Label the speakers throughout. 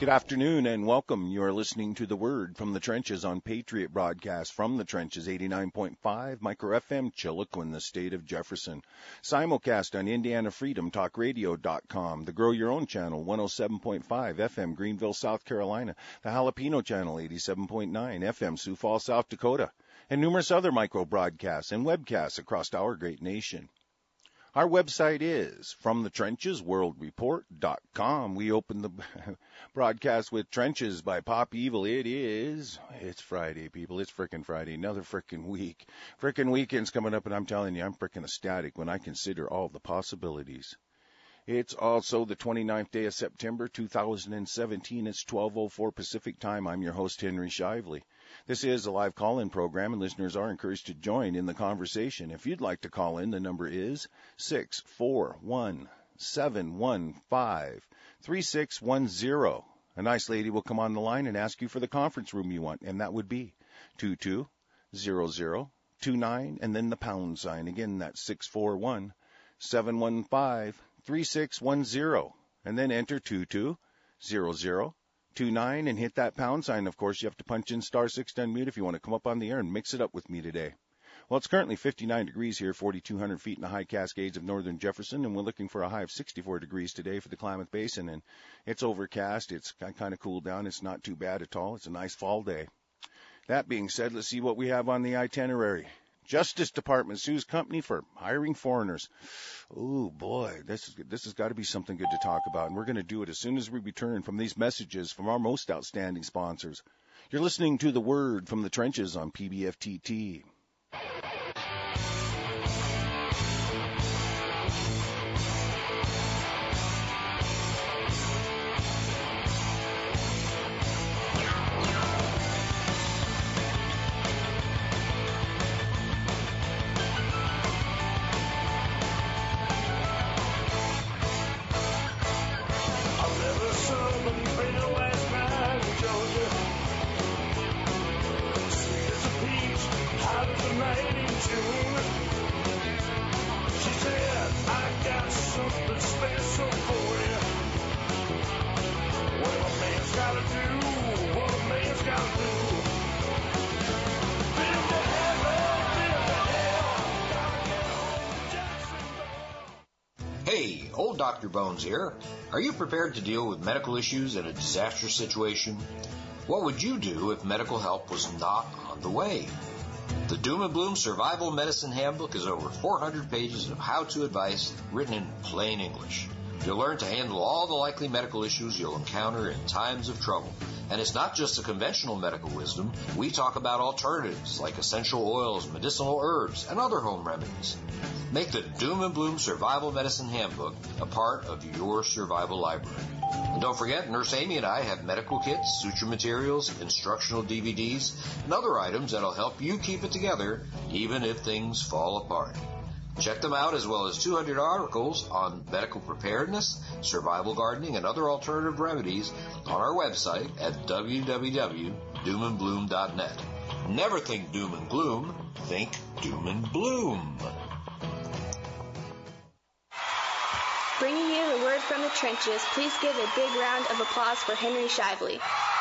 Speaker 1: Good afternoon and welcome. You are listening to The Word from the Trenches on Patriot Broadcast from the Trenches 89.5 Micro FM, Chiloquin, the state of Jefferson. Simulcast on IndianaFreedomTalkRadio.com, the Grow Your Own channel 107.5 FM Greenville, South Carolina, the Jalapeno channel 87.9 FM Sioux Falls, South Dakota, and numerous other micro broadcasts and webcasts across our great nation. Our website is FromTheTrenchesWorldReport.com. We open the broadcast with Trenches by Pop Evil. It's Friday, people. It's frickin' Friday. Another frickin' week. Frickin' weekend's coming up, and I'm telling you, I'm frickin' ecstatic when I consider all the possibilities. It's also the 29th day of September, 2017. It's 12:04 Pacific time. I'm your host, Henry Shively. This is a live call-in program, and listeners are encouraged to join in the conversation. If you'd like to call in, the number is 641-715-3610. A nice lady will come on the line and ask you for the conference room you want, and that would be 220029, and then the pound sign. Again, that's 641-715-3610, and then enter 220029 and hit that pound sign. Of course, you have to punch in *6 to unmute if you want to come up on the air and mix it up with me today. Well, it's currently 59 degrees here, 4,200 feet in the high Cascades of northern Jefferson, and we're looking for a high of 64 degrees today for the Klamath Basin, and it's overcast. It's kind of cooled down. It's not too bad at all. It's a nice fall day. That being said, let's see what we have on the itinerary. Justice Department sues company for hiring foreigners. Oh, boy, this has got to be something good to talk about, and we're going to do it as soon as we return from these messages from our most outstanding sponsors. You're listening to The Word from the Trenches on PBFTT.
Speaker 2: Dr. Bones here. Are you prepared to deal with medical issues in a disastrous situation? What would you do if medical help was not on the way? The Doom and Bloom Survival Medicine Handbook is over 400 pages of how-to advice written in plain English. You'll learn to handle all the likely medical issues you'll encounter in times of trouble. And it's not just the conventional medical wisdom. We talk about alternatives like essential oils, medicinal herbs, and other home remedies. Make the Doom and Bloom Survival Medicine Handbook a part of your survival library. And don't forget, Nurse Amy and I have medical kits, suture materials, instructional DVDs, and other items that'll help you keep it together even if things fall apart. Check them out, as well as 200 articles on medical preparedness, survival gardening, and other alternative remedies on our website at www.doomandbloom.net. Never think doom and gloom, think doom and bloom.
Speaker 3: Bringing you the word from the trenches, please give a big round of applause for Henry Shively.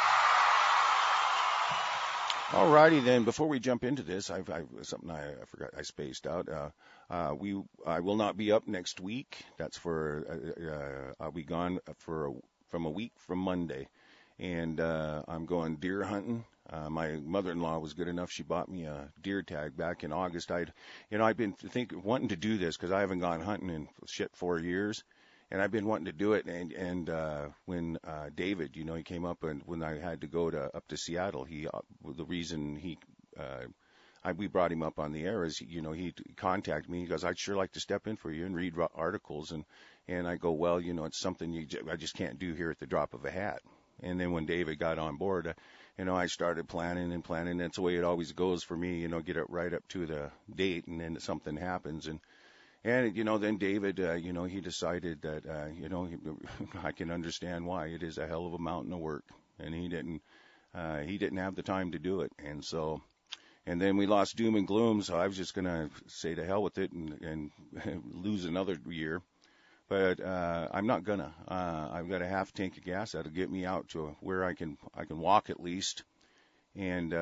Speaker 1: All righty then. Before we jump into this, something I forgot. I spaced out. I will not be up next week. That's for I'll be gone from a week from Monday, and I'm going deer hunting. My mother-in-law was good enough. She bought me a deer tag back in August. I've been wanting to do this because I haven't gone hunting in 4 years. And I've been wanting to do it, and when David, he came up, and when I had to go up to Seattle, the reason we brought him up on the air is, he contacted me. He goes, "I'd sure like to step in for you and read articles," and I go, "Well, it's something I just can't do here at the drop of a hat." And then when David got on board, I started planning. That's the way it always goes for me. Get it right up to the date, and then something happens, and then David, he decided that, I can understand why. It is a hell of a mountain of work, and he didn't have the time to do it. And then we lost Doom and Gloom, so I was just going to say to hell with it and lose another year. But I'm not gonna. I've got a half tank of gas that'll get me out to where I can walk at least. And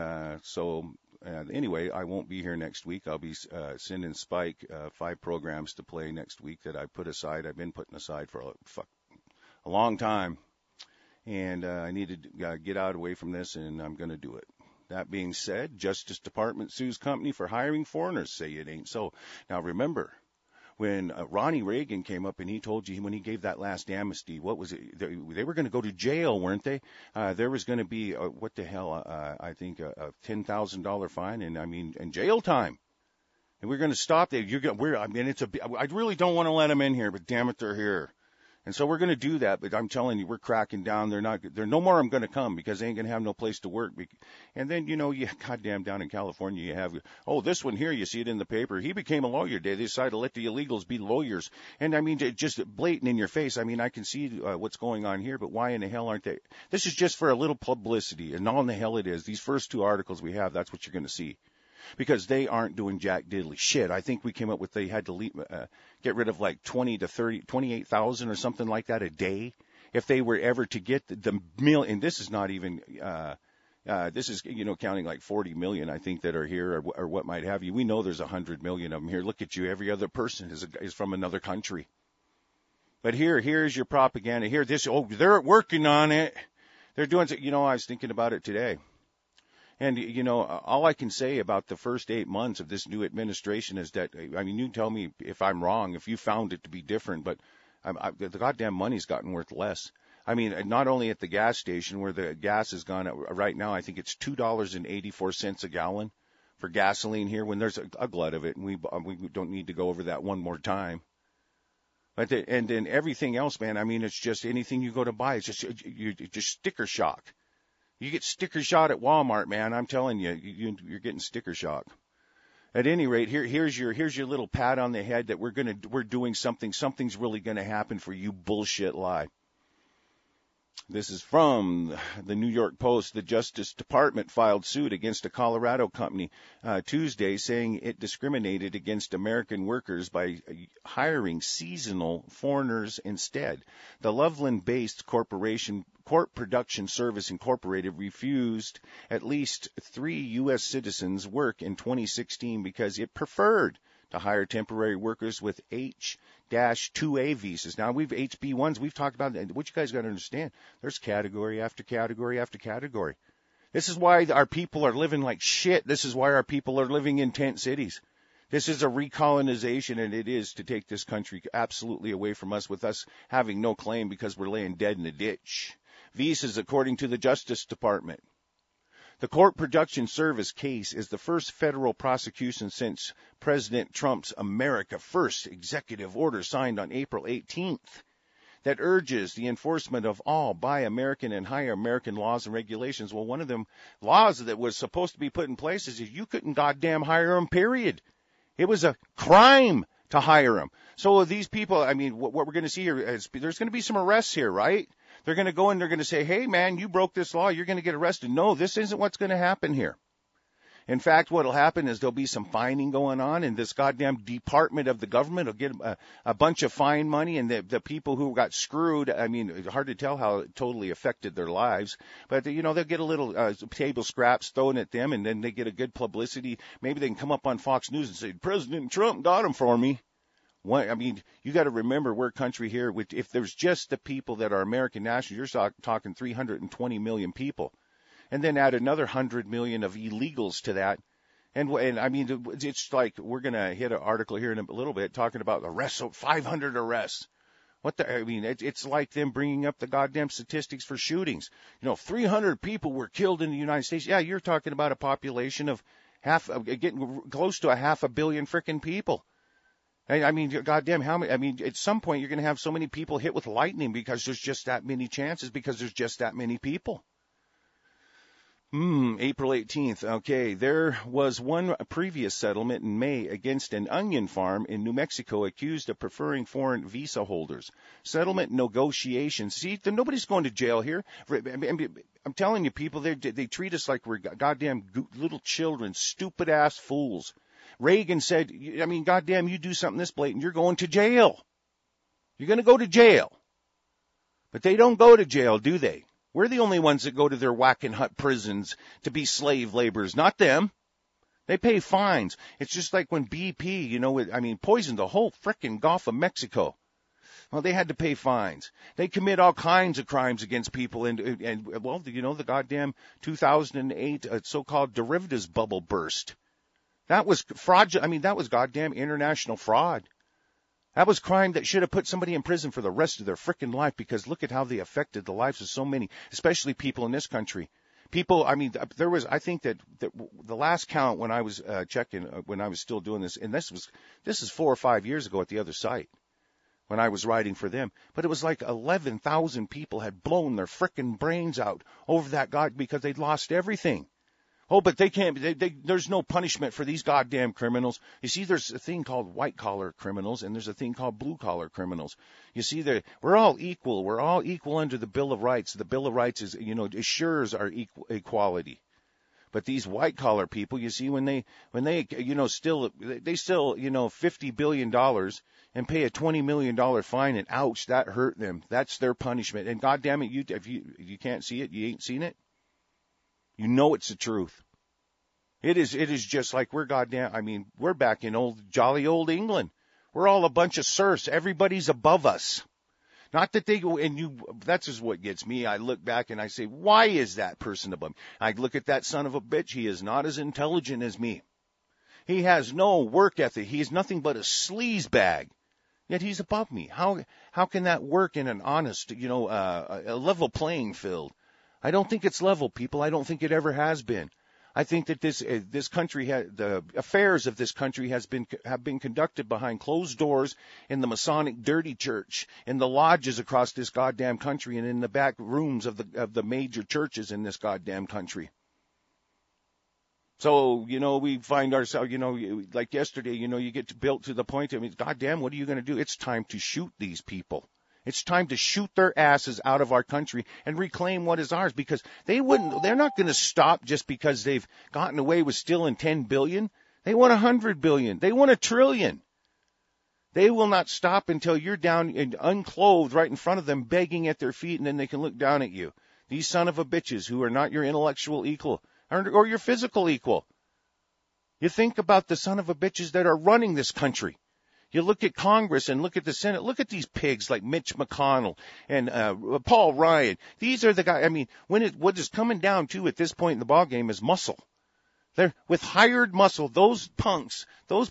Speaker 1: anyway, I won't be here next week. I'll be sending Spike 5 programs to play next week that I put aside. I've been putting aside for a long time. And I need to get out away from this, and I'm going to do it. That being said, Justice Department sues company for hiring foreigners. Say it ain't so. Now remember, when Ronnie Reagan came up and he told you when he gave that last amnesty, what was it? They were going to go to jail, weren't they? There was going to be what the hell? I think a $10,000 fine, and jail time. And we're going to stop that. I really don't want to let them in here, but damn it, they're here. And so we're going to do that, but I'm telling you, we're cracking down. They're no more. I'm going to come because they ain't going to have no place to work. And then, goddamn, down in California, you have, this one here, you see it in the paper. He became a lawyer. They decided to let the illegals be lawyers. And just blatant in your face. I can see what's going on here, but why in the hell aren't they? This is just for a little publicity, and all in the hell it is. These first 2 articles we have, that's what you're going to see. Because they aren't doing jack diddly shit. I think we came up with they had to get rid of like 20 to 30, 28,000 or something like that a day if they were ever to get the million. And this is not even this is counting like 40 million I think that are here or what might have you. We know there's 100 million of them here. Look at you. Every other person is from another country. But here's your propaganda. They're working on it. They're doing it. I was thinking about it today. And, all I can say about the first 8 months of this new administration is that, you tell me if I'm wrong, if you found it to be different, but the goddamn money's gotten worth less. Not only at the gas station where the gas has gone up right now, I think it's $2.84 a gallon for gasoline here when there's a glut of it. And we don't need to go over that one more time. But and then everything else, man, it's just anything you go to buy. It's just sticker shock. You get sticker shock at Walmart, man. I'm telling you, you're getting sticker shock. At any rate, here's your little pat on the head that we're doing something. Something's really gonna happen for you. Bullshit lie. This is from the New York Post. The Justice Department filed suit against a Colorado company Tuesday, saying it discriminated against American workers by hiring seasonal foreigners instead. The Loveland-based corporation, Corp Production Service Incorporated, refused at least 3 U.S. citizens work in 2016 because it preferred to hire temporary workers with H-2A visas. Now, HB1s, we've talked about that. What you guys got to understand, there's category after category after category. This is why our people are living like shit. This is why our people are living in tent cities. This is a recolonization, and it is to take this country absolutely away from us, with us having no claim because we're laying dead in a ditch. Visas, according to the Justice Department. The Corp Production Service case is the first federal prosecution since President Trump's America First executive order signed on April 18th that urges the enforcement of all Buy American and Hire American laws and regulations. Well, one of them laws that was supposed to be put in place is you couldn't goddamn hire them, period. It was a crime to hire them. So these people, what we're going to see here is there's going to be some arrests here, right? They're going to go and they're going to say, hey, man, you broke this law. You're going to get arrested. No, this isn't what's going to happen here. In fact, what will happen is there'll be some fining going on, and this goddamn department of the government will get a bunch of fine money, and the people who got screwed, it's hard to tell how it totally affected their lives, but, they'll get a little table scraps thrown at them, and then they get a good publicity. Maybe they can come up on Fox News and say, President Trump got him for me. You got to remember we're a country here. If there's just the people that are American nationals, you're talking 320 million people. And then add another 100 million of illegals to that. And it's like we're going to hit an article here in a little bit talking about arrests, 500 arrests. It's like them bringing up the goddamn statistics for shootings. 300 people were killed in the United States. Yeah, you're talking about a population of getting close to 500 million frickin' people. Goddamn, how many? At some point you're going to have so many people hit with lightning because there's just that many chances, because there's just that many people. April 18th. Okay, there was one previous settlement in May against an onion farm in New Mexico accused of preferring foreign visa holders. Settlement negotiations. See, nobody's going to jail here. I'm telling you, people, they treat us like we're goddamn little children, stupid-ass fools. Reagan said, goddamn, you do something this blatant, you're going to jail. You're going to go to jail. But they don't go to jail, do they? We're the only ones that go to their whack and hut prisons to be slave laborers, not them. They pay fines. It's just like when BP, poisoned the whole frickin' Gulf of Mexico. Well, they had to pay fines. They commit all kinds of crimes against people, and the goddamn 2008 so-called derivatives bubble burst. That was fraud. That was goddamn international fraud. That was crime that should have put somebody in prison for the rest of their frickin' life, because look at how they affected the lives of so many, especially people in this country. People, I think that the last count when I was checking, when I was still doing this, and this is 4 or 5 years ago at the other site, when I was writing for them, but it was like 11,000 people had blown their frickin' brains out over that because they'd lost everything. Oh, but they can't, there's no punishment for these goddamn criminals. You see, there's a thing called white-collar criminals, and there's a thing called blue-collar criminals. You see, we're all equal. We're all equal under the Bill of Rights. The Bill of Rights assures our equality. But these white-collar people, you see, when they still $50 billion and pay a $20 million fine, and ouch, that hurt them. That's their punishment. And goddamn it, if you can't see it, you ain't seen it. You know it's the truth. It is just like we're back in jolly old England. We're all a bunch of serfs. Everybody's above us. Not that that's just what gets me. I look back and I say, why is that person above me? I look at that son of a bitch. He is not as intelligent as me. He has no work ethic. He is nothing but a sleaze bag. Yet he's above me. How can that work in an honest, a level playing field? I don't think it's level, people. I don't think it ever has been. I think that this country, the affairs of this country have been conducted behind closed doors in the Masonic dirty church, in the lodges across this goddamn country, and in the back rooms of the major churches in this goddamn country. So, we find ourselves, like yesterday, you get built to the point, goddamn, what are you going to do? It's time to shoot these people. It's time to shoot their asses out of our country and reclaim what is ours, because they're not going to stop just because they've gotten away with stealing 10 billion. They want 100 billion. They want 1 trillion. They will not stop until you're down and unclothed right in front of them, begging at their feet, and then they can look down at you. These son of a bitches who are not your intellectual equal or your physical equal. You think about the son of a bitches that are running this country. You look at Congress and look at the Senate. Look at these pigs like Mitch McConnell and Paul Ryan. These are the guys. What is coming down to at this point in the ballgame is muscle. They're with hired muscle. Those punks.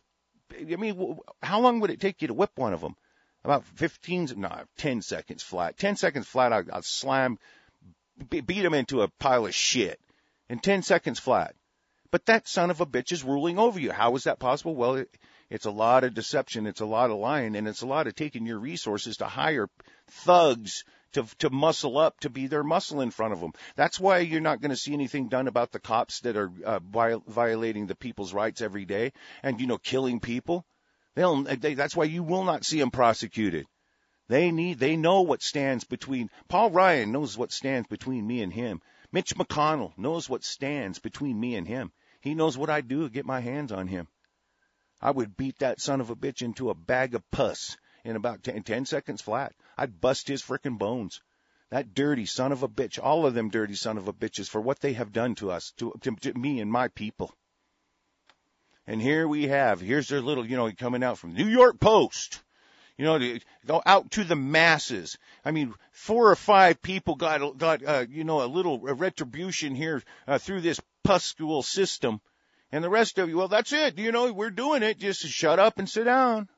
Speaker 1: How long would it take you to whip one of them? About 10 seconds flat. 10 seconds flat. I'll slam, beat them into a pile of shit in 10 seconds flat. But that son of a bitch is ruling over you. How is that possible? Well, it's a lot of deception, it's a lot of lying, and it's a lot of taking your resources to hire thugs to muscle up, to be their muscle in front of them. That's why you're not going to see anything done about the cops that are violating the people's rights every day and, killing people. That's why you will not see them prosecuted. They know what stands between. Paul Ryan knows what stands between me and him. Mitch McConnell knows what stands between me and him. He knows what I'd do to get my hands on him. I would beat that son of a bitch into a bag of pus in about 10 seconds flat. I'd bust his frickin' bones. That dirty son of a bitch, all of them dirty son of a bitches, for what they have done to us, to me and my people. And here's their little, coming out from New York Post. To go out to the masses. 4 or 5 people got a little retribution here through this pustule system. And the rest of you, well, that's it. We're doing it. Just shut up and sit down.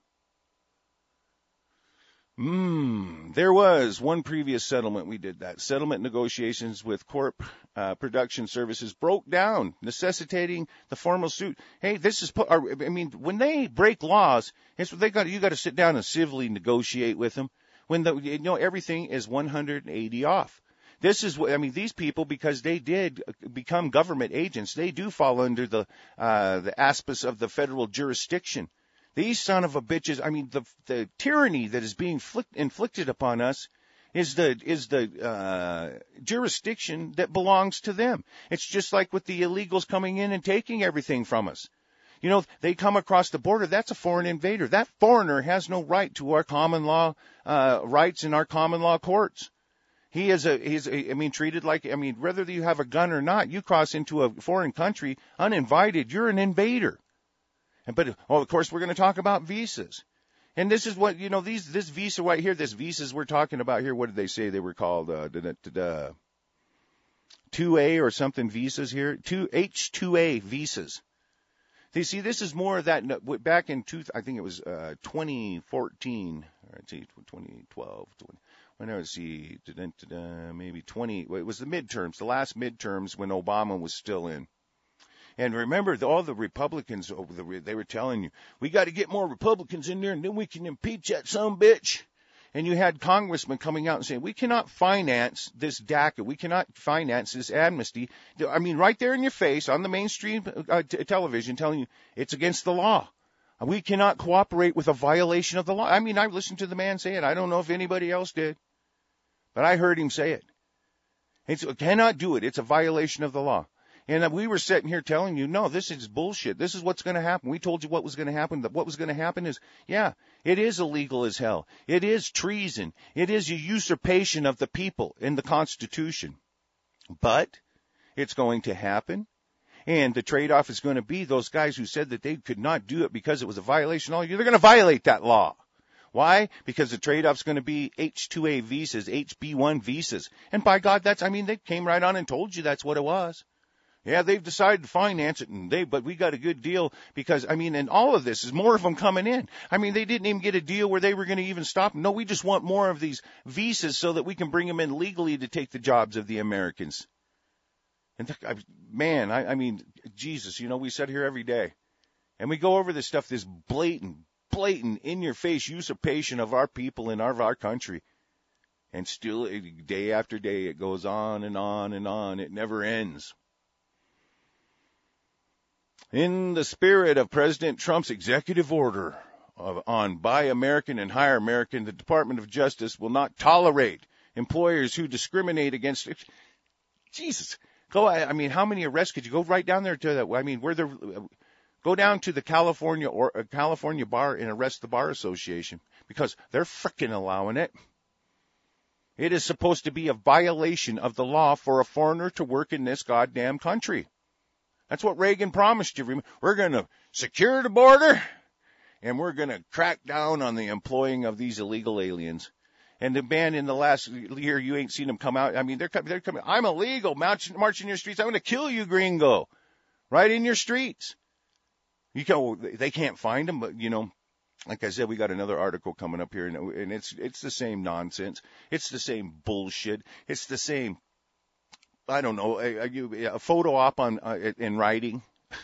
Speaker 1: There was one previous settlement. We did that. Settlement negotiations with Corp Production Services broke down, necessitating the formal suit. Hey, this is, when they break laws, it's what you got to sit down and civilly negotiate with them when everything is 180 off. This is what, these people, because they did become government agents, they do fall under the aspects of the federal jurisdiction. These son of a bitches, the tyranny that is being inflicted upon us is the jurisdiction that belongs to them. It's just like with the illegals coming in and taking everything from us. You know, they come across the border. That's a foreign invader. That foreigner has no right to our common law rights in our common law courts. He's treated like, whether you have a gun or not, you cross into a foreign country uninvited, you're an invader. But of course, we're going to talk about visas. And this is what, this visa right here, this visas we're talking about here, what did they say they were called? 2A or something visas here? H2A visas. You see, this is more of that back in, I think it was 2014, or 2012, when I was, maybe 20, it was the midterms, the last midterms when Obama was still in. And remember, all the Republicans, they were telling you, we got to get more Republicans in there and then we can impeach that sumbitch. And you had congressmen coming out and saying, we cannot finance this DACA. We cannot finance this amnesty. Right there in your face on the mainstream television telling you it's against the law. We cannot cooperate with a violation of the law. I listened to the man say it. I don't know if anybody else did, but I heard him say it. Cannot do it. It's a violation of the law. And we were sitting here telling you, no, this is bullshit. This is what's going to happen. We told you what was going to happen. What was going to happen is, yeah, it is illegal as hell. It is treason. It is a usurpation of the people in the Constitution. But it's going to happen. And the trade-off is going to be those guys who said that they could not do it because it was a violation. They're going to violate that law. Why? Because the trade-off's going to be H-2A visas, HB1 visas. And by God, they came right on and told you that's what it was. Yeah, they've decided to finance it, but we got a good deal because, and all of this is more of them coming in. They didn't even get a deal where they were going to even stop. No, we just want more of these visas so that we can bring them in legally to take the jobs of the Americans. And Jesus, we sit here every day and we go over this stuff, this blatant, in-your-face usurpation of our people and of our country. And still, day after day, it goes on and on and on. It never ends. In the spirit of President Trump's executive order on Buy American and Hire American, the Department of Justice will not tolerate employers who discriminate against. Jesus, how many arrests could you go right down there to that? Go down to the California bar and arrest the bar association because they're frickin' allowing it. It is supposed to be a violation of the law for a foreigner to work in this goddamn country. That's what Reagan promised you. We're going to secure the border, and we're going to crack down on the employing of these illegal aliens. And the man in the last year, you ain't seen them come out. They're coming. I'm illegal, marching your streets. I'm going to kill you, gringo, right in your streets. They can't find them, but, like I said, we got another article coming up here, and it's the same nonsense. It's the same bullshit. It's the same. I don't know, a photo op in writing.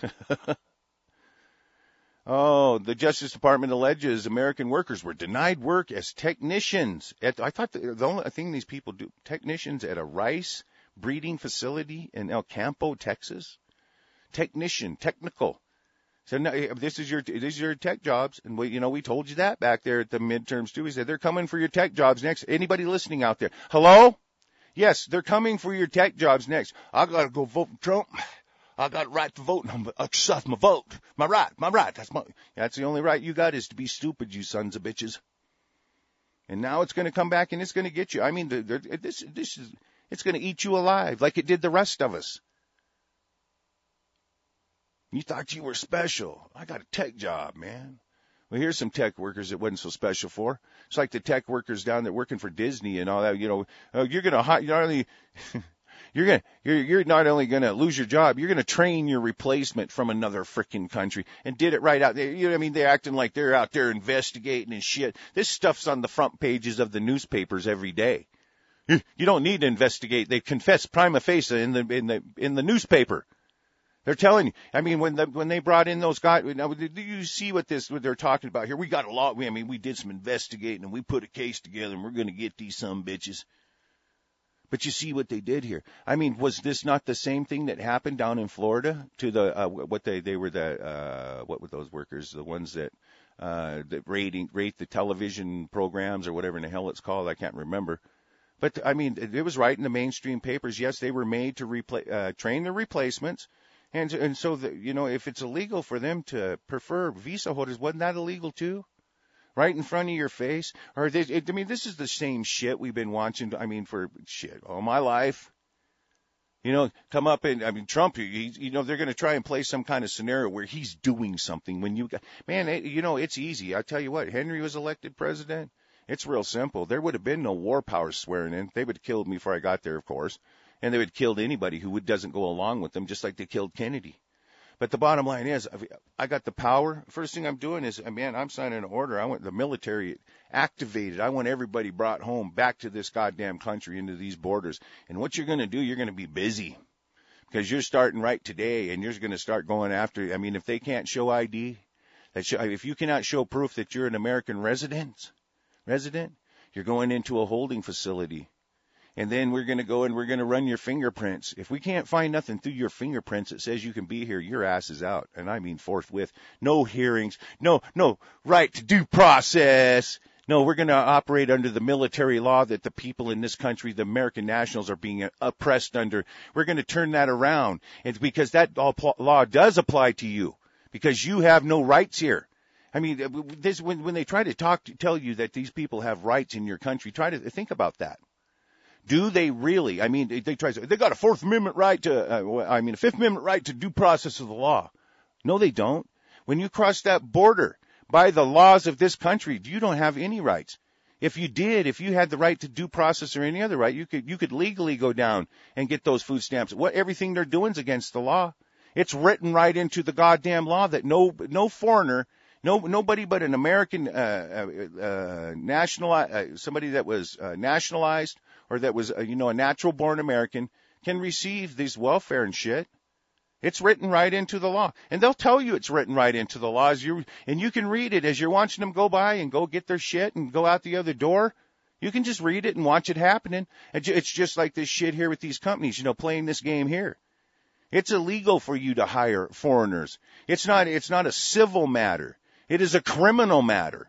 Speaker 1: The Justice Department alleges American workers were denied work as technicians. I thought the only thing these people do, technicians at a rice breeding facility in El Campo, Texas. Technical. So now, this is your tech jobs, and we told you that back there at the midterms too. We said they're coming for your tech jobs next. Anybody listening out there? Hello? Yes, they're coming for your tech jobs next. I gotta go vote for Trump. I got a right to vote, and I'm gonna exercise my vote. My right. That's the only right you got is to be stupid, you sons of bitches. And now it's gonna come back and it's gonna get you. It's gonna eat you alive like it did the rest of us. You thought you were special. I got a tech job, man. Well, here's some tech workers it wasn't so special for. It's like the tech workers down there working for Disney and all that. You're not only going to lose your job, you're going to train your replacement from another frickin' country and did it right out there. They're acting like they're out there investigating and shit. This stuff's on the front pages of the newspapers every day. You don't need to investigate. They confess prima facie in the newspaper. They're telling you. When they brought in those guys, now, do you see what they're talking about here? We got a lot. We did some investigating and we put a case together and we're going to get these sumbitches. But you see what they did here. Was this not the same thing that happened down in Florida to the what were those workers? The ones that rate the television programs or whatever in the hell it's called. I can't remember. But it was right in the mainstream papers. Yes, they were made to train the replacements. And so, if it's illegal for them to prefer visa holders, wasn't that illegal too? Right in front of your face? This is the same shit we've been watching, for shit all my life. Come up and, Trump, they're going to try and play some kind of scenario where he's doing something when it's easy. I tell you what, Henry was elected president. It's real simple. There would have been no war powers swearing in. They would have killed me before I got there, of course. And they would have killed anybody who doesn't go along with them, just like they killed Kennedy. But the bottom line is, I got the power. First thing I'm doing is, I'm signing an order. I want the military activated. I want everybody brought home back to this goddamn country, into these borders. And what you're going to do, you're going to be busy. Because you're starting right today, and you're going to start going after, if they can't show ID, if you cannot show proof that you're an American resident, you're going into a holding facility. And then we're going to go and we're going to run your fingerprints. If we can't find nothing through your fingerprints that says you can be here, your ass is out. And forthwith. No hearings. No right to due process. No, we're going to operate under the military law that the people in this country, the American nationals, are being oppressed under. We're going to turn that around. It's because that law does apply to you, because you have no rights here. When they try to tell you that these people have rights in your country, try to think about that. Do they really? They got a Fourth Amendment right a Fifth Amendment right to due process of the law. No, they don't. When you cross that border by the laws of this country, you don't have any rights. If you had the right to due process or any other right, you could legally go down and get those food stamps. Everything they're doing is against the law. It's written right into the goddamn law that no foreigner, nobody but an American somebody that was nationalized, or that was, a natural-born American, can receive these welfare and shit. It's written right into the law. And they'll tell you it's written right into the law. And you can read it as you're watching them go by and go get their shit and go out the other door. You can just read it and watch it happening. It's just like this shit here with these companies, playing this game here. It's illegal for you to hire foreigners. It's not a civil matter. It is a criminal matter.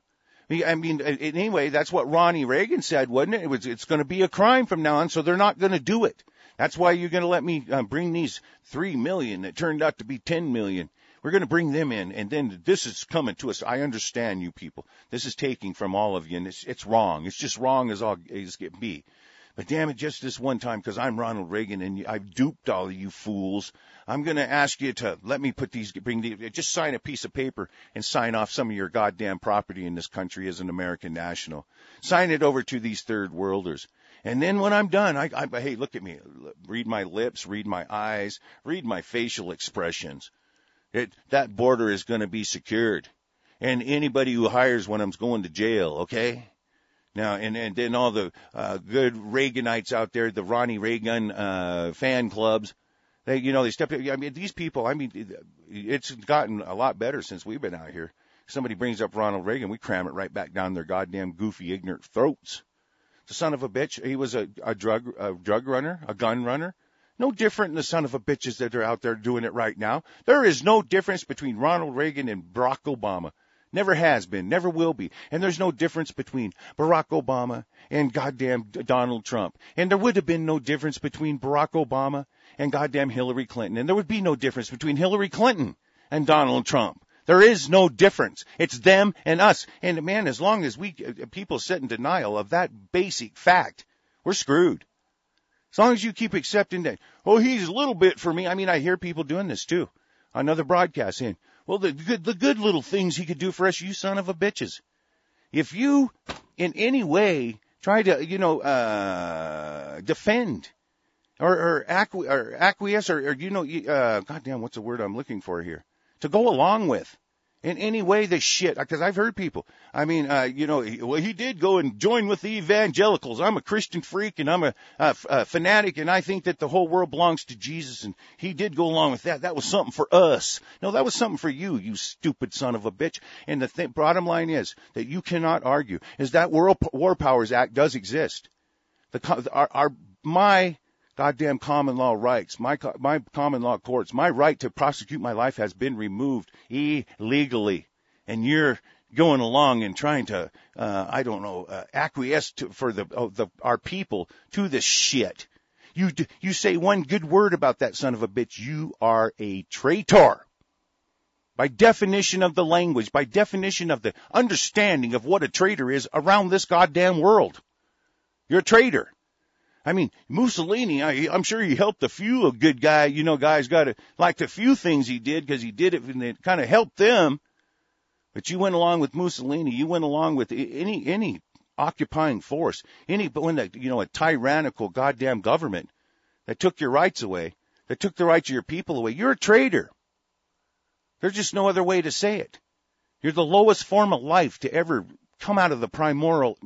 Speaker 1: Anyway, that's what Ronnie Reagan said, wasn't it? It's going to be a crime from now on, so they're not going to do it. That's why you're going to let me bring these 3 million that turned out to be 10 million. We're going to bring them in, and then this is coming to us. I understand you people. This is taking from all of you, and it's wrong. It's just wrong as get be. But damn it, just this one time, because I'm Ronald Reagan and I've duped all of you fools, I'm going to ask you to let me just sign a piece of paper and sign off some of your goddamn property in this country as an American national. Sign it over to these third worlders. And then when I'm done, hey, look at me. Read my lips, read my eyes, read my facial expressions. That border is going to be secured. And anybody who hires one of them's going to jail, okay? Now, and then all the good Reaganites out there, the Ronnie Reagan fan clubs, they stepped up. These people, it's gotten a lot better since we've been out here. Somebody brings up Ronald Reagan, we cram it right back down their goddamn goofy, ignorant throats. The son of a bitch, he was a drug runner, a gun runner. No different than the son of a bitches that are out there doing it right now. There is no difference between Ronald Reagan and Barack Obama. Never has been, never will be. And there's no difference between Barack Obama and goddamn Donald Trump. And there would have been no difference between Barack Obama and goddamn Hillary Clinton. And there would be no difference between Hillary Clinton and Donald Trump. There is no difference. It's them and us. And man, as long as people sit in denial of that basic fact, we're screwed. As long as you keep accepting that, he's a little bit for me. I hear people doing this too. Another broadcast saying, well, the good little things he could do for us, you son of a bitches. If you in any way try to, defend or acquiesce or goddamn, what's the word I'm looking for here? To go along with in any way the shit, because I've heard people, he did go and join with the evangelicals. I'm a Christian freak and I'm a fanatic and I think that the whole world belongs to Jesus and he did go along with that. That was something for us. No, that was something for you, you stupid son of a bitch. And the bottom line is that you cannot argue is that War Powers Act does exist. My goddamn common law rights, my common law courts, my right to prosecute my life has been removed illegally. And you're going along and trying to, acquiesce for our people to this shit. You say one good word about that son of a bitch, you are a traitor. By definition of the language, by definition of the understanding of what a traitor is around this goddamn world. You're a traitor. I mean, Mussolini, I'm sure he helped a few good guys. You know, guys got to like the few things he did because he did it and it kind of helped them. But you went along with Mussolini. You went along with any occupying force, a tyrannical goddamn government that took your rights away, that took the rights of your people away. You're a traitor. There's just no other way to say it. You're the lowest form of life to ever come out of the primordial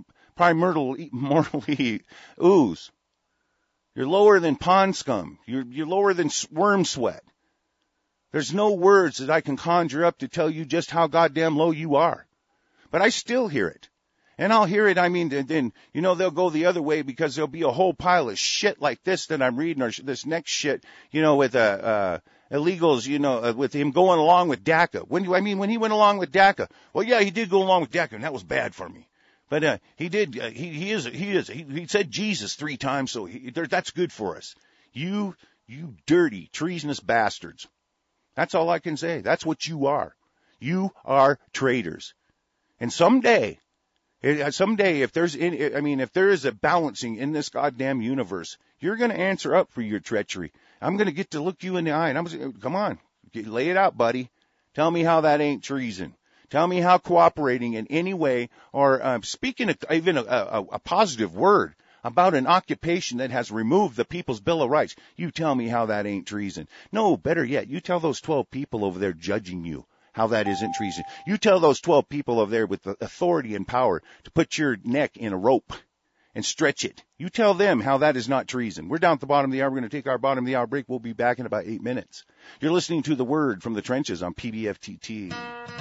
Speaker 1: ooze. You're lower than pond scum. You're lower than worm sweat. There's no words that I can conjure up to tell you just how goddamn low you are. But I still hear it. And I'll hear it, then, they'll go the other way because there'll be a whole pile of shit like this that I'm reading, or this next shit, with illegals, with him going along with DACA. When he went along with DACA, well, yeah, he did go along with DACA, and that was bad for me. But he did. He said Jesus 3 times, so that's good for us. You dirty, treasonous bastards. That's all I can say. That's what you are. You are traitors. And someday, if there is a balancing in this goddamn universe, you're going to answer up for your treachery. I'm going to get to look you in the eye, and come on, lay it out, buddy. Tell me how that ain't treason. Tell me how cooperating in any way, or speaking even a positive word about an occupation that has removed the People's Bill of Rights. You tell me how that ain't treason. No, better yet, you tell those 12 people over there judging you how that isn't treason. You tell those 12 people over there with the authority and power to put your neck in a rope and stretch it. You tell them how that is not treason. We're down at the bottom of the hour. We're going to take our bottom of the hour break. We'll be back in about 8 minutes. You're listening to The Word from the Trenches on PBFTT.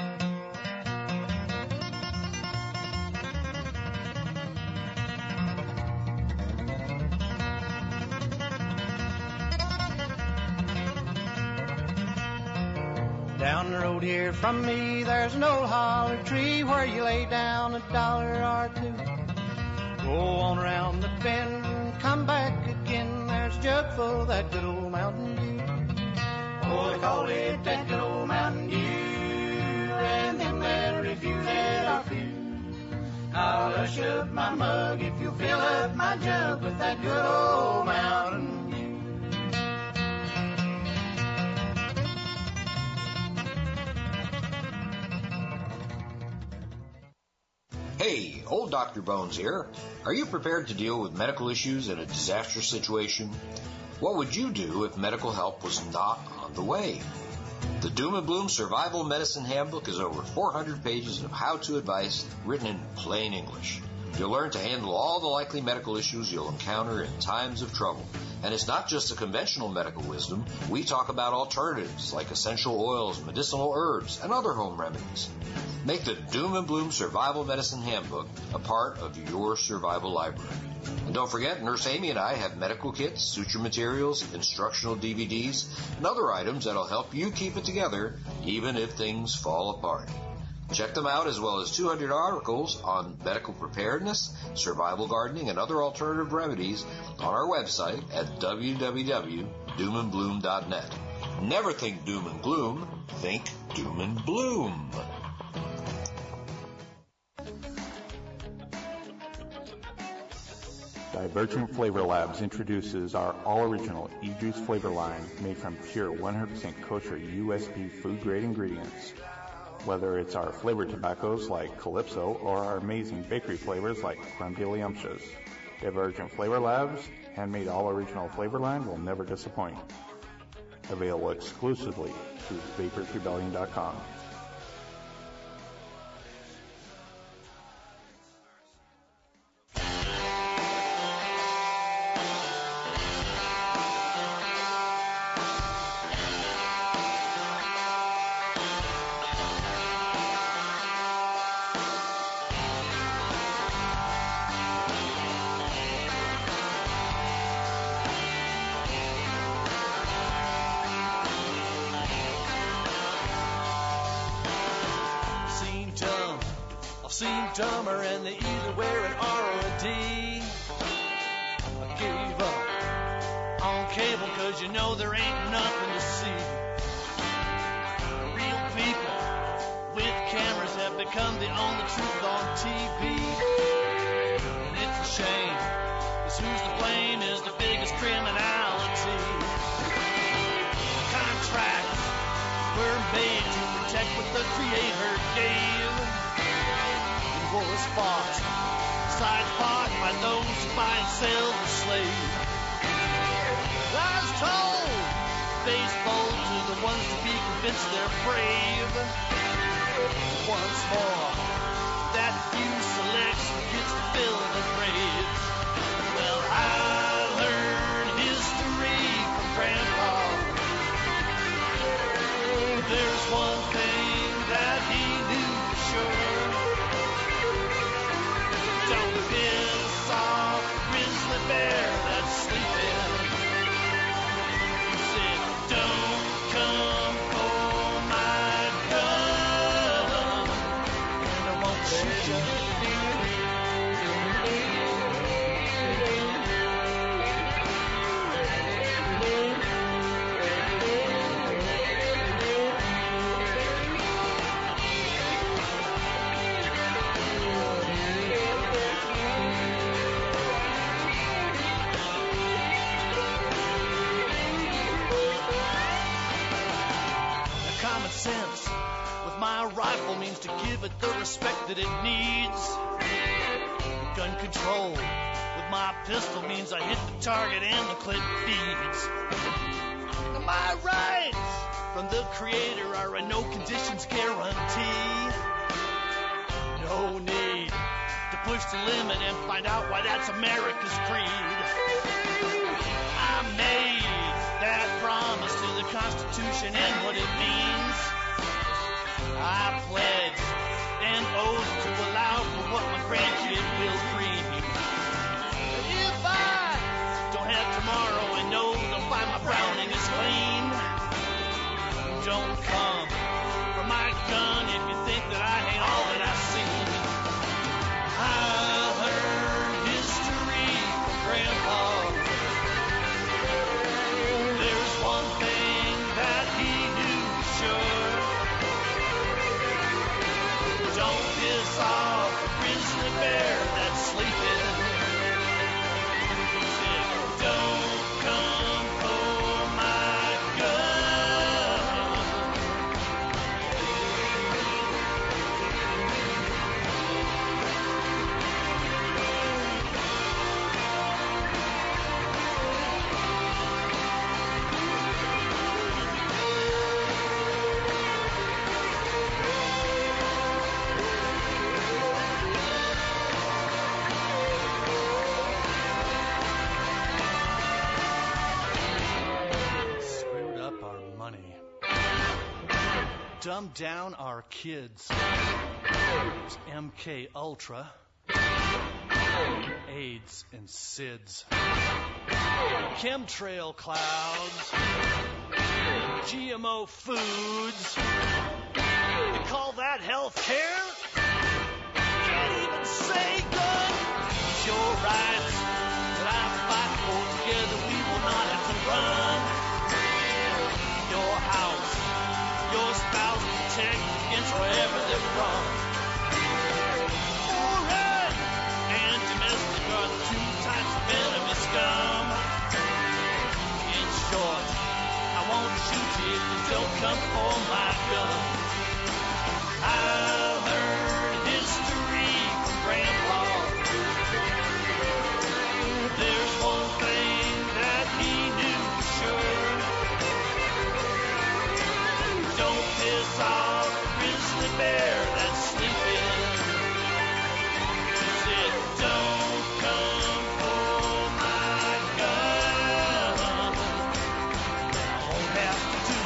Speaker 4: Down the road here from me, there's an old holler tree where you lay down $1 or 2. Go on around the bend and come back again. There's a jug full of that good old Mountain Dew. Oh, they call it that good old Mountain Dew, and them that refuse it are few. I'll hush up my mug if you fill up my jug with that good old Mountain Dew.
Speaker 2: Hey, old Dr. Bones here. Are you prepared to deal with medical issues in a disaster situation? What would you do if medical help was not on the way? The Doom and Bloom Survival Medicine Handbook is over 400 pages of how-to advice written in plain English. You'll learn to handle all the likely medical issues you'll encounter in times of trouble. And it's not just the conventional medical wisdom. We talk about alternatives like essential oils, medicinal herbs, and other home remedies. Make the Doom and Bloom Survival Medicine Handbook a part of your survival library. And don't forget, Nurse Amy and I have medical kits, suture materials, instructional DVDs, and other items that'll help you keep it together even if things fall apart. Check them out, as well as 200 articles on medical preparedness, survival gardening, and other alternative remedies on our website at www.doomandbloom.net. Never think doom and gloom, think doom and bloom.
Speaker 5: Divergent Flavor Labs introduces our all-original e-juice flavor line made from pure 100% kosher USP food-grade ingredients. Whether it's our flavored tobaccos like Calypso or our amazing bakery flavors like Crumdiddlyumptious, Divergent Flavor Labs' handmade all-original flavor line will never disappoint. Available exclusively through VaporsRebellion.com.
Speaker 4: Dumber and they either wear an R or a D. I gave up
Speaker 6: 'cause you know there ain't nothing to see. Real people with cameras have become the only truth on TV. And it's a shame, 'cause who's to blame is the biggest criminality. Contracts were made to protect what the Creator gave. And war is fought, side fought by those who buy and sell the slave. Lies told, face bold to the ones to be convinced they're brave. Once more, that few selects who gets to fill the graves. Well, I learned history from Grandpa. There's one thing that he knew for sure. Don't piss off a grizzly bear that's sleeping. He said, don't come for my gun, and I won't shoot you. Common sense with my rifle means to give it the respect that it needs. Gun control with my pistol means I hit the target and the clip feeds. Now my rights from the Creator are a no conditions guarantee. No need to push the limit and find out why that's America's creed. I made that promise to the Constitution and what it means. I pledge an oath to allow for what my grandkid will dream. If I don't have tomorrow, I know they'll find my Browning is clean. Don't come for my gun if you think that I ain't all that I've seen. I learned history from Grandpa. There's one thing that he knew for sure. Don't piss off a grizzly bear that's sleeping. He said, don't come for my gun. Screwed up our money. Dumbed down our kids. There's MK Ultra, AIDS and SIDS, chemtrail clouds, GMO foods. You call that health care? Can't even say gun. It's your rights that I fight for. Together we will not have to run. Your house, your spouse, protect against wherever they're from. Foreign and domestic are the two types of venomous scum. In short, I won't shoot you if you don't come for my gun. I learned history from Grandpa. There's one thing that he knew for sure. Don't piss off a grizzly bear that's sleeping. He said, don't come for my gun. I won't have to do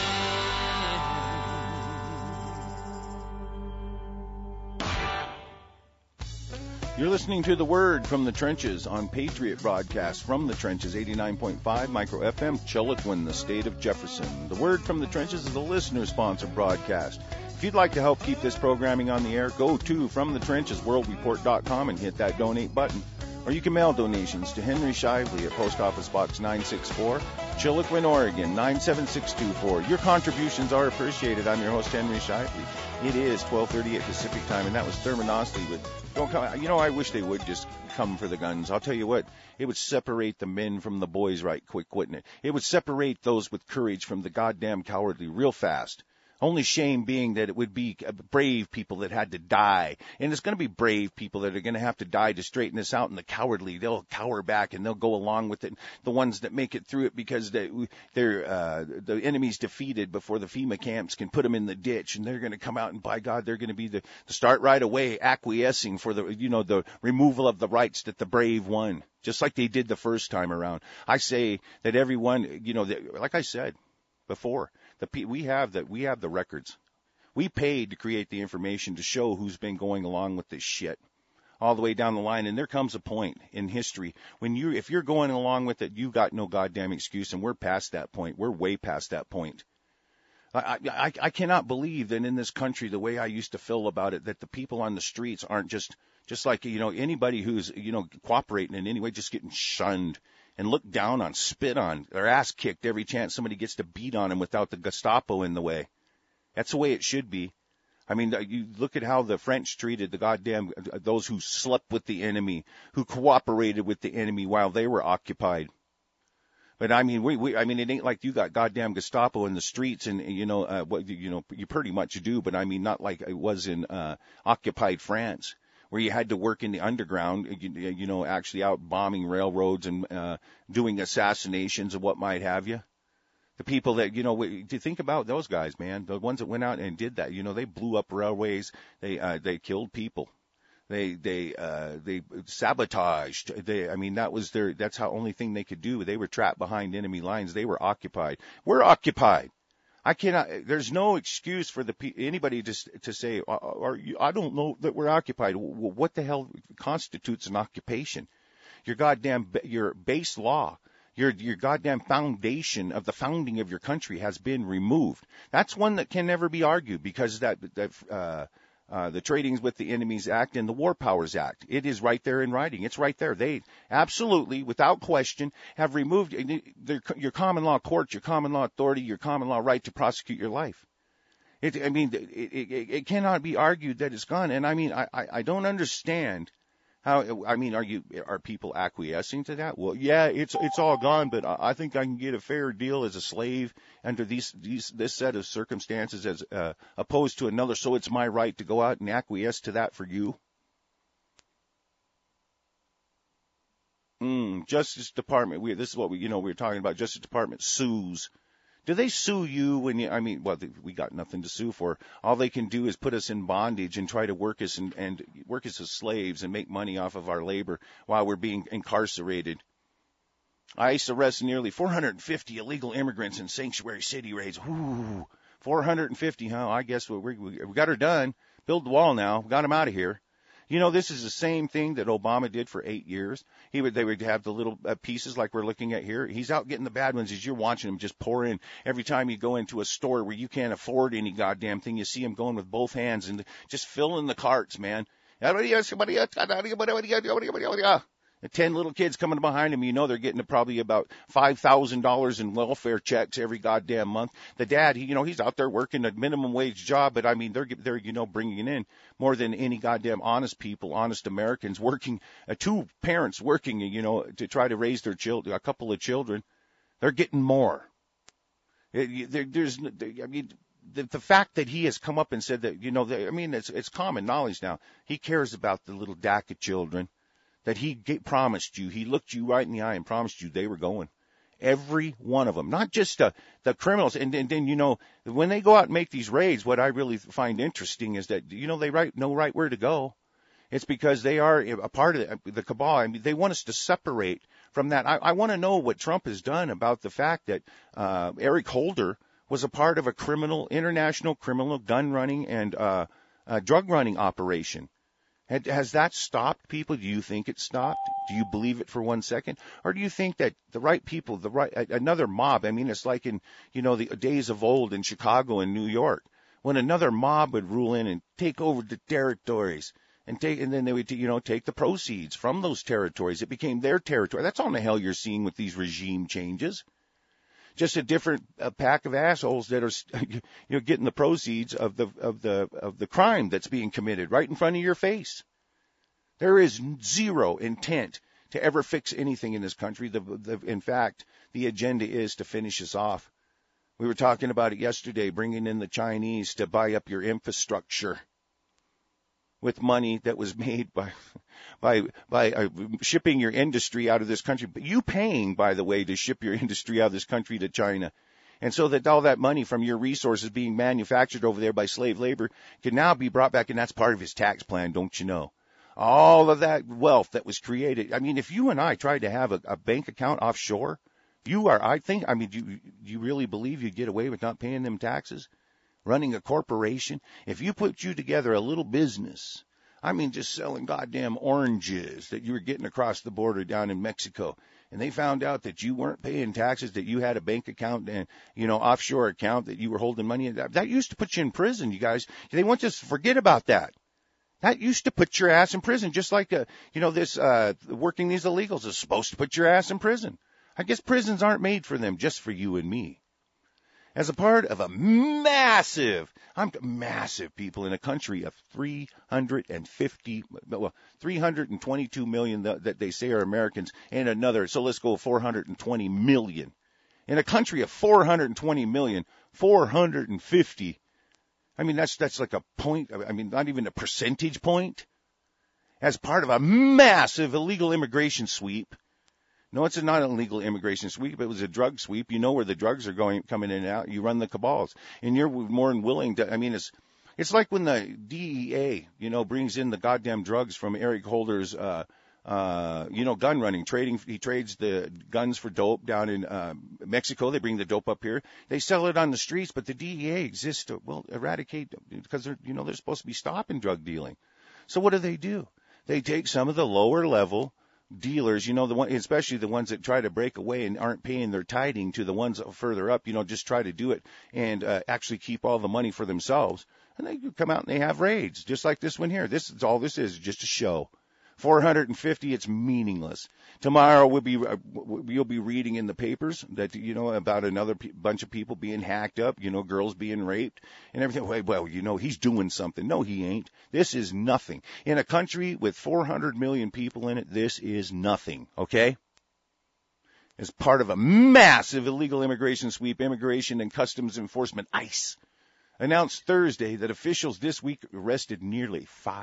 Speaker 6: it.
Speaker 1: You're listening to The Word from the Trenches on Patriot Broadcast from the Trenches, 89.5 Micro FM, Chilliquin, the state of Jefferson. The Word from the Trenches is a listener-sponsored broadcast. If you'd like to help keep this programming on the air, go to FromTheTrenchesWorldReport.com and hit that donate button. Or you can mail donations to Henry Shively at Post Office Box 964, Chiloquin, Oregon, 97624. Your contributions are appreciated. I'm your host, Henry Shively. It is 12:38 Pacific time, and that was Thermonosity with Don't Come. You know, I wish they would just come for the guns. I'll tell you what, it would separate the men from the boys right quick, wouldn't it? It would separate those with courage from the goddamn cowardly real fast. Only shame being that it would be brave people that had to die. And it's going to be brave people that are going to have to die to straighten this out. And the cowardly, they'll cower back and they'll go along with it. The ones that make it through it because they're the enemy's defeated before the FEMA camps can put them in the ditch. And they're going to come out and, by God, they're going to be the start right away acquiescing for the removal of the rights that the brave won, just like they did the first time around. I say that everyone, like I said before, we have the records. We paid to create the information to show who's been going along with this shit all the way down the line. And there comes a point in history when if you're going along with it, you got no goddamn excuse. And we're past that point. We're way past that point. I cannot believe that in this country, the way I used to feel about it, that the people on the streets aren't just like, anybody who's, cooperating in any way, just getting shunned and looked down on, spit on, their ass kicked every chance somebody gets to beat on them without the Gestapo in the way. That's the way it should be. I mean, you look at how the French treated the goddamn, those who slept with the enemy, who cooperated with the enemy while they were occupied. But I mean, it ain't like you got goddamn Gestapo in the streets and, you pretty much do, but I mean, not like it was in, occupied France, where you had to work in the underground, actually out bombing railroads and doing assassinations and what might have you. The people that, to think about those guys, man, the ones that went out and did that, they blew up railways, they killed people, they sabotaged, that's how only thing they could do. They were trapped behind enemy lines. They were occupied. We're occupied. There's no excuse for anybody to say, I don't know that we're occupied. What the hell constitutes an occupation? Your base law, your goddamn foundation of the founding of your country has been removed. That's one that can never be argued because the Tradings with the Enemies Act and the War Powers Act. It is right there in writing. It's right there. They absolutely, without question, have removed your common law courts, your common law authority, your common law right to prosecute your life. It cannot be argued that it's gone. And I mean, I don't understand how. I mean, are people acquiescing to that? Well, yeah, it's all gone, but I think I can get a fair deal as a slave under this set of circumstances as opposed to another. So it's my right to go out and acquiesce to that for you. Justice Department. This is what we were talking about. Justice Department sues. Do they sue you when we got nothing to sue for. All they can do is put us in bondage and try to work us and work us as slaves and make money off of our labor while we're being incarcerated. ICE arrests nearly 450 illegal immigrants in sanctuary city raids. Ooh, 450, huh? I guess we got her done. Build the wall now. We got them out of here. This is the same thing that Obama did for 8 years. They would have the little pieces like we're looking at here. He's out getting the bad ones as you're watching him just pour in. Every time you go into a store where you can't afford any goddamn thing, you see him going with both hands and just filling the carts, man. 10 little kids coming behind him, they're getting probably about $5,000 in welfare checks every goddamn month. The dad, he's out there working a minimum wage job, but I mean, they're bringing in more than any goddamn honest people, honest Americans working, two parents working, to try to raise their children, a couple of children. They're getting more. The fact that he has come up and said that, it's common knowledge now. He cares about the little DACA children. That he promised you, he looked you right in the eye and promised you they were going. Every one of them, not just the criminals. And then, when they go out and make these raids, what I really find interesting is that, they know right where to go. It's because they are a part of the cabal. I mean, they want us to separate from that. I want to know what Trump has done about the fact that Eric Holder was a part of a international criminal gun running and drug running operation. Has that stopped people? Do you think it stopped? Do you believe it for 1 second? Or do you think that the right people, another mob, it's like in, the days of old in Chicago and New York, when another mob would rule in and take over the territories and then they would, take the proceeds from those territories. It became their territory. That's all the hell you're seeing with these regime changes. just a different pack of assholes that are getting the proceeds of the crime that's being committed right in front of your face. There is zero intent to ever fix anything in this country. In fact, the agenda is to finish us off. We were talking about it yesterday, bringing in the Chinese to buy up your infrastructure with money that was made by shipping your industry out of this country. But you paying, by the way, to ship your industry out of this country to China. And so that all that money from your resources being manufactured over there by slave labor can now be brought back, and that's part of his tax plan, don't you know? All of that wealth that was created. I mean, if you and I tried to have a bank account offshore, do you really believe you'd get away with not paying them taxes? Running a corporation? If you put you together a little business, just selling goddamn oranges that you were getting across the border down in Mexico, and they found out that you weren't paying taxes, that you had a bank account and, offshore account that you were holding money in, that used to put you in prison, you guys. They want us to forget about that. That used to put your ass in prison, just like, this working these illegals is supposed to put your ass in prison. I guess prisons aren't made for them, just for you and me. As a part of a massive people in a country of 322 million that they say are Americans, and another, so let's go 420 million. In a country of 420 million, 450, that's like a point, not even a percentage point. As part of a massive illegal immigration sweep. No, it's not an illegal immigration sweep. It was a drug sweep. You know where the drugs are coming in and out. You run the cabals, and you're more than willing to. It's like when the DEA, brings in the goddamn drugs from Eric Holder's, gun running, trading. He trades the guns for dope down in Mexico. They bring the dope up here. They sell it on the streets, but the DEA exists to eradicate, because they're supposed to be stopping drug dealing. So what do? They take some of the lower level dealers, especially the ones that try to break away and aren't paying their tithing to the ones further up, just try to do it and actually keep all the money for themselves. And they come out and they have raids, just like this one here. This is all this is, just a show. 450, it's meaningless. Tomorrow you'll be reading in the papers that, about another bunch of people being hacked up, girls being raped and everything. Well, he's doing something. No, he ain't. This is nothing. In a country with 400 million people in it, this is nothing, okay? As part of a massive illegal immigration sweep, Immigration and Customs Enforcement, ICE, announced Thursday that officials this week arrested nearly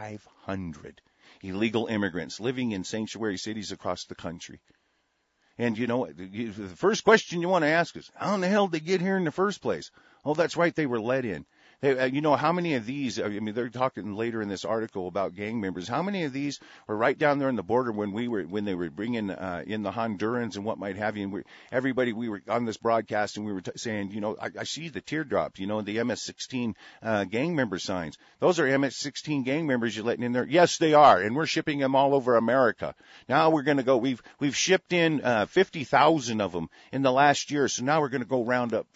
Speaker 1: 500 illegal immigrants living in sanctuary cities across the country. And the first question you want to ask is, how in the hell did they get here in the first place? Oh, that's right, they were let in. How many of these, they're talking later in this article about gang members. How many of these were right down there on the border when they were bringing in the Hondurans and what might have you? And we were on this broadcast and we were saying, I see the teardrops, the MS-16 gang member signs. Those are MS-16 gang members you're letting in there. Yes, they are. And we're shipping them all over America. Now we're going to go, we've shipped in 50,000 of them in the last year. So now we're going to go round up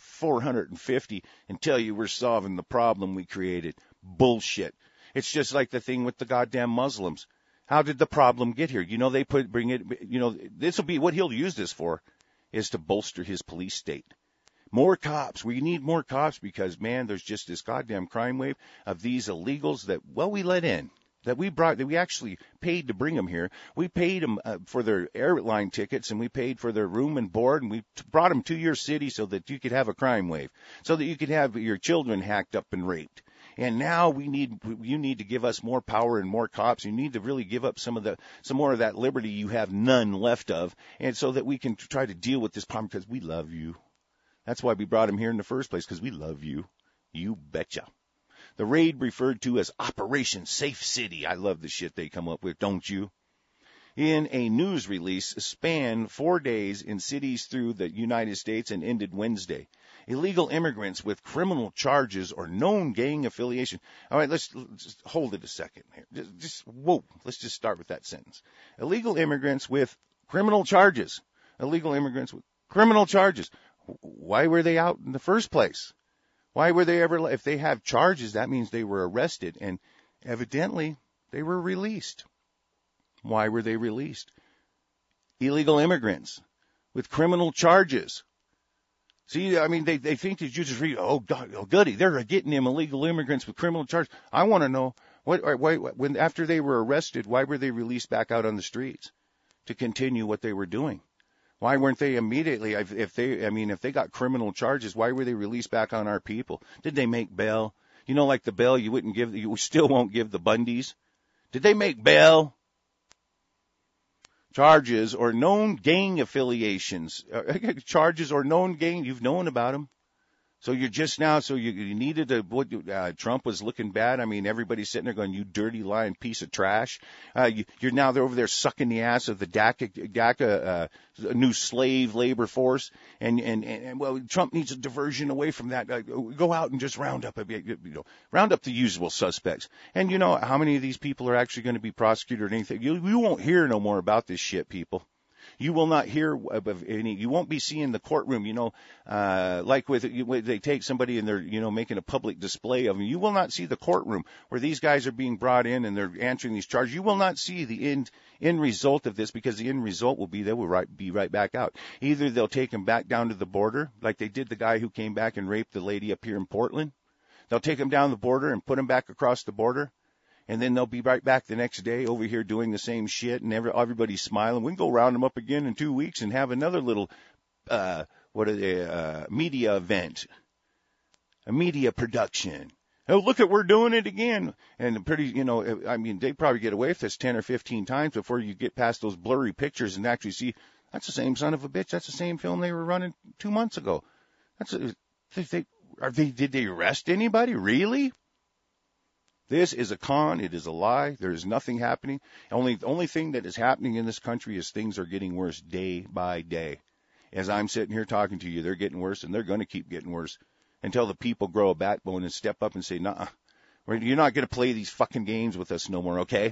Speaker 1: 450 and tell you we're solving the problem we created. Bullshit. It's just like the thing with the goddamn Muslims. How did the problem get here? They this will be what he'll use this for, is to bolster his police state. More cops. We need more cops because, man, there's just this goddamn crime wave of these illegals that, we let in. That we actually paid to bring them here. We paid them for their airline tickets, and we paid for their room and board, and we brought them to your city so that you could have a crime wave, so that you could have your children hacked up and raped. And now you need to give us more power and more cops. You need to really give up some more of that liberty you have none left of, and so that we can try to deal with this problem because we love you. That's why we brought them here in the first place, because we love you. You betcha. The raid referred to as Operation Safe City. I love the shit they come up with, don't you? In a news release, spanned 4 days in cities through the United States and ended Wednesday. Illegal immigrants with criminal charges or known gang affiliation. All right, let's just hold it a second here. Let's just start with that sentence. Illegal immigrants with criminal charges. Illegal immigrants with criminal charges. Why were they out in the first place? Why were they ever, if they have charges, that means they were arrested, and evidently they were released. Why were they released? Illegal immigrants with criminal charges. See, I mean, they think that you just read, oh, God, oh, goody, they're getting them illegal immigrants with criminal charges. I want to know, when after they were arrested, why were they released back out on the streets to continue what they were doing? Why weren't they immediately, if they got criminal charges, why were they released back on our people? Did they make bail? You know, like the bail you still won't give the Bundys. Did they make bail? Charges or known gang affiliations. Charges or known gang, you've known about them. So you're just now, you needed Trump was looking bad. I mean, everybody's sitting there going, you dirty lying piece of trash. You're now over there sucking the ass of the DACA new slave labor force. And well, Trump needs a diversion away from that. Go out and just round up the usual suspects. And you know how many of these people are actually going to be prosecuted or anything? You won't hear no more about this shit, people. You will not hear of any. You won't be seeing the courtroom. You know, like they take somebody and they're making a public display of them. You will not see the courtroom where these guys are being brought in and they're answering these charges. You will not see the end result of this, because the end result will be they will be right back out. Either they'll take them back down to the border, like they did the guy who came back and raped the lady up here in Portland. They'll take him down the border and put him back across the border. And then they'll be right back the next day over here doing the same shit, and everybody's smiling. We can go round them up again in 2 weeks and have another little, media event, a media production. Oh, look at, we're doing it again. And they probably get away with this 10 or 15 times before you get past those blurry pictures and actually see, that's the same son of a bitch. That's the same film they were running 2 months ago. Did they arrest anybody? Really? This is a con. It is a lie. There is nothing happening. The only thing that is happening in this country is things are getting worse day by day. As I'm sitting here talking to you, they're getting worse, and they're going to keep getting worse until the people grow a backbone and step up and say, "Nah, you're not going to play these fucking games with us no more, okay?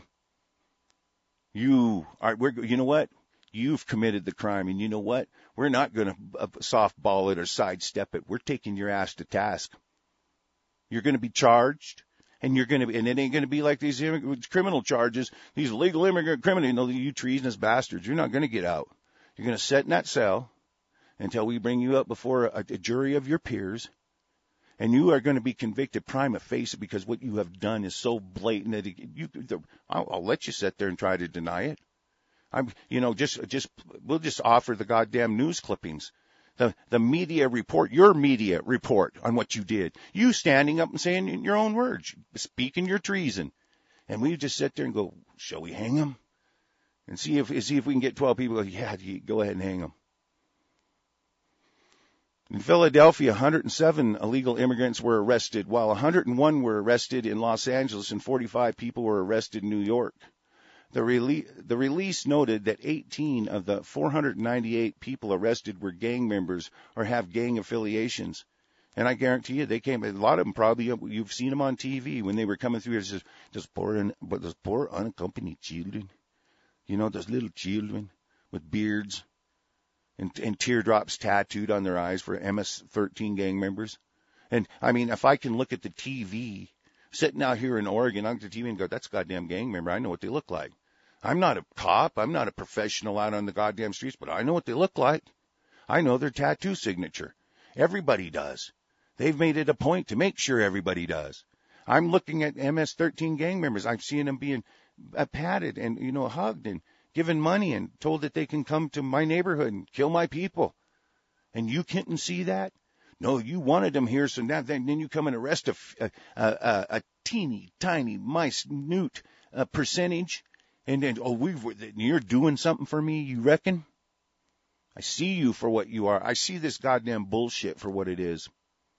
Speaker 1: You know what? You've committed the crime, and you know what? We're not going to softball it or sidestep it. We're taking your ass to task. You're going to be charged." And it ain't going to be like these criminal charges, these illegal immigrant criminals, you treasonous bastards. You're not going to get out. You're going to sit in that cell until we bring you up before a jury of your peers. And you are going to be convicted prima facie, because what you have done is so blatant that I'll let you sit there and try to deny it. We'll just offer the goddamn news clippings. The media report, your media report on what you did. You standing up and saying in your own words, speaking your treason. And we just sit there and go, shall we hang him? And see if we can get 12 people. Yeah, go ahead and hang him. In Philadelphia, 107 illegal immigrants were arrested, while 101 were arrested in Los Angeles and 45 people were arrested in New York. The release noted that 18 of the 498 people arrested were gang members or have gang affiliations. And I guarantee you, they came, a lot of them probably, you've seen them on TV when they were coming through here, those poor unaccompanied children. You know, those little children with beards and teardrops tattooed on their eyes for MS-13 gang members. And, I mean, if I can look at the TV, sitting out here in Oregon, I look at the TV and go, that's a goddamn gang member. I know what they look like. I'm not a cop. I'm not a professional out on the goddamn streets, but I know what they look like. I know their tattoo signature. Everybody does. They've made it a point to make sure everybody does. I'm looking at MS-13 gang members. I've seen them being patted and, hugged and given money and told that they can come to my neighborhood and kill my people. And you couldn't see that? No, you wanted them here, so now then you come and arrest a teeny tiny minute percentage, and then you're doing something for me, you reckon? I see you for what you are. I see this goddamn bullshit for what it is.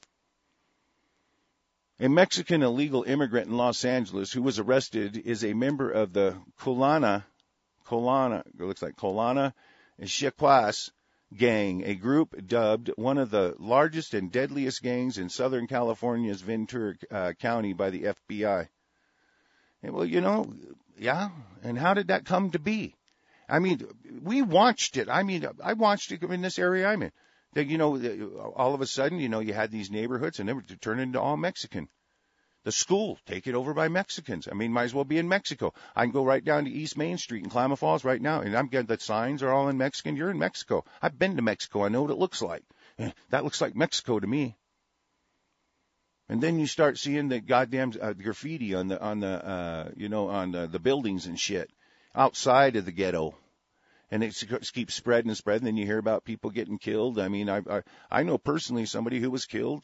Speaker 1: A Mexican illegal immigrant in Los Angeles who was arrested is a member of the Colana, it looks like Colana Chiapas gang, a group dubbed one of the largest and deadliest gangs in Southern California's Ventura County by the FBI. And, well, yeah, and how did that come to be? I mean, we watched it. I mean, I watched it in this area I'm in. All of a sudden, you had these neighborhoods and they were turned into all Mexican. The school, take it over by Mexicans. I mean, might as well be in Mexico. I can go right down to East Main Street in Klamath Falls right now, and I'm getting the signs are all in Mexican. You're in Mexico. I've been to Mexico. I know what it looks like. That looks like Mexico to me. And then you start seeing the goddamn graffiti on the buildings and shit outside of the ghetto. And it keeps spreading and spreading. Then you hear about people getting killed. I mean, I know personally somebody who was killed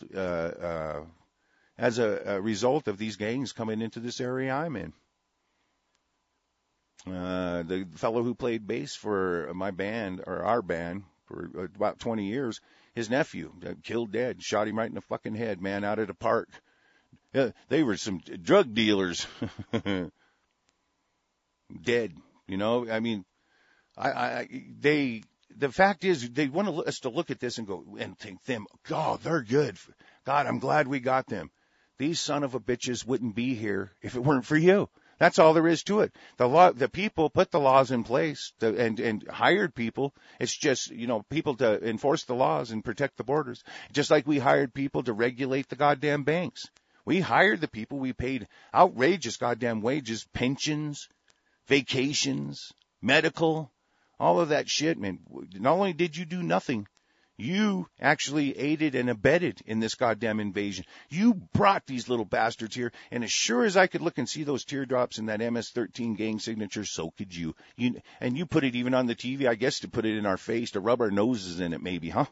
Speaker 1: as a result of these gangs coming into this area I'm in. The fellow who played bass for my band, or our band, for about 20 years, his nephew, killed dead, shot him right in the fucking head, man, out at a park. They were some drug dealers. Dead, you know, I mean, the fact is, they want us to look at this and go and think them, God, they're good. God, I'm glad we got them. These son of a bitches wouldn't be here if it weren't for you. That's all there is to it. The people put the laws in place and hired people. It's just, you know, people to enforce the laws and protect the borders. Just like we hired people to regulate the goddamn banks. We hired the people. We paid outrageous goddamn wages, pensions, vacations, medical, all of that shit, man. Not only did you do nothing, you actually aided and abetted in this goddamn invasion. You brought these little bastards here, and as sure as I could look and see those teardrops in that MS-13 gang signature, so could you. And you put it even on the TV, I guess, to put it in our face, to rub our noses in it maybe, huh?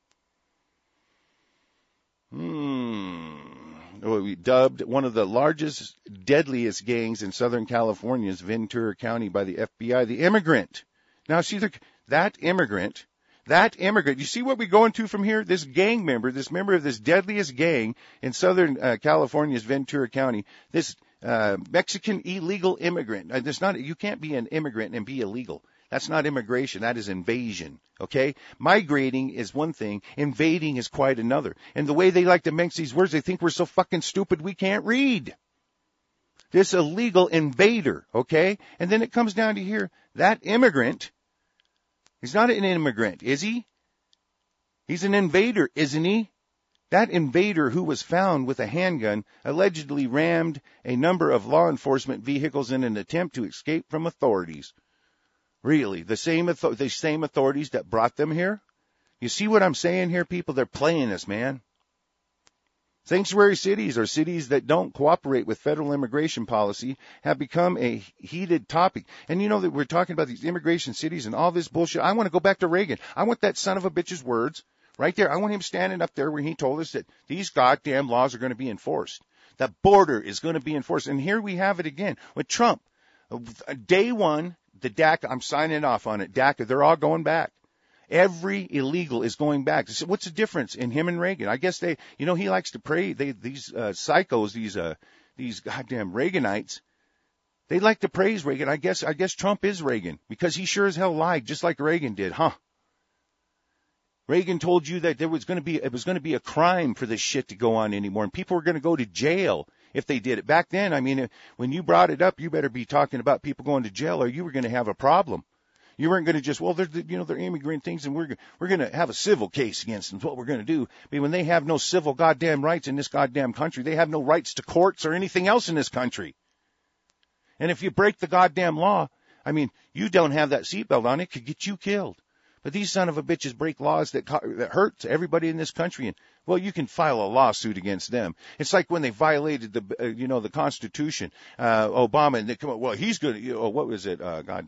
Speaker 1: We dubbed one of the largest, deadliest gangs in Southern California's Ventura County by the FBI, the Immigrant. Now, see, that immigrant, you see what we're going to from here? This gang member, this member of this deadliest gang in Southern California's Ventura County, this Mexican illegal immigrant. You can't be an immigrant and be illegal. That's not immigration. That is invasion. Okay? Migrating is one thing. Invading is quite another. And the way they like to mix these words, they think we're so fucking stupid we can't read. This illegal invader. Okay? And then it comes down to here. That immigrant, he's not an immigrant, is he? He's an invader, isn't he? That invader who was found with a handgun allegedly rammed a number of law enforcement vehicles in an attempt to escape from authorities. Really, the same authorities that brought them here? You see what I'm saying here, people? They're playing us, man. Sanctuary cities, or cities that don't cooperate with federal immigration policy, have become a heated topic. And you know that we're talking about these immigration cities and all this bullshit. I want to go back to Reagan. I want that son of a bitch's words right there. I want him standing up there where he told us that these goddamn laws are going to be enforced. The border is going to be enforced. And here we have it again with Trump. Day one, the DACA, I'm signing off on it. DACA, they're all going back. Every illegal is going back. So what's the difference in him and Reagan? I guess he likes to pray. These psychos, these goddamn Reaganites, they like to praise Reagan. I guess Trump is Reagan because he sure as hell lied, just like Reagan did, huh? Reagan told you that it was going to be a crime for this shit to go on anymore, and people were going to go to jail if they did it. Back then, I mean, when you brought it up, you better be talking about people going to jail, or you were going to have a problem. You weren't going to just, they're immigrant things, and we're going to have a civil case against them. That's what we're going to do. I mean, when they have no civil goddamn rights in this goddamn country, they have no rights to courts or anything else in this country. And if you break the goddamn law, I mean, you don't have that seatbelt on, it could get you killed. But these son of a bitches break laws that hurt everybody in this country, and well, you can file a lawsuit against them. It's like when they violated the Constitution. Obama, and they come up, well, he's good. What was it?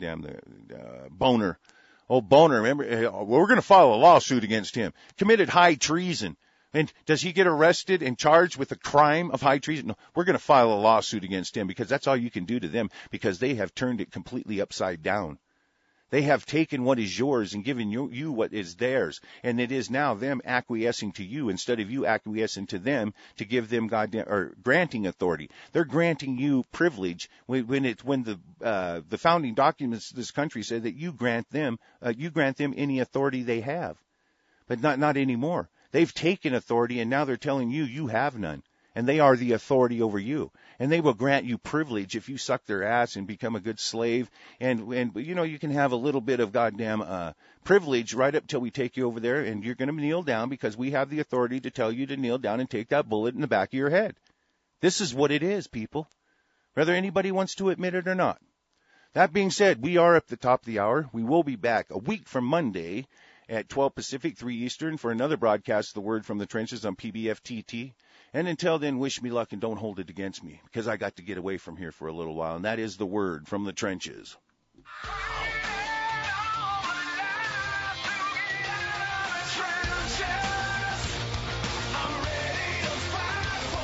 Speaker 1: Boner. Old Boner. Remember? We're going to file a lawsuit against him. Committed high treason. And does he get arrested and charged with a crime of high treason? No, we're going to file a lawsuit against him because that's all you can do to them, because they have turned it completely upside down. They have taken what is yours and given you what is theirs. And it is now them acquiescing to you instead of you acquiescing to them to give them granting authority. They're granting you privilege when the founding documents of this country say that you grant them any authority they have. But not anymore. They've taken authority and now they're telling you have none. And they are the authority over you. And they will grant you privilege if you suck their ass and become a good slave. And you can have a little bit of goddamn privilege right up till we take you over there, and you're going to kneel down because we have the authority to tell you to kneel down and take that bullet in the back of your head. This is what it is, people, whether anybody wants to admit it or not. That being said, we are at the top of the hour. We will be back a week from Monday. at 12 Pacific, 3 Eastern for another broadcast of The Word from the Trenches on PBFTT. And until then, wish me luck and don't hold it against me, because I got to get away from here for a little while, and that is The Word from the Trenches.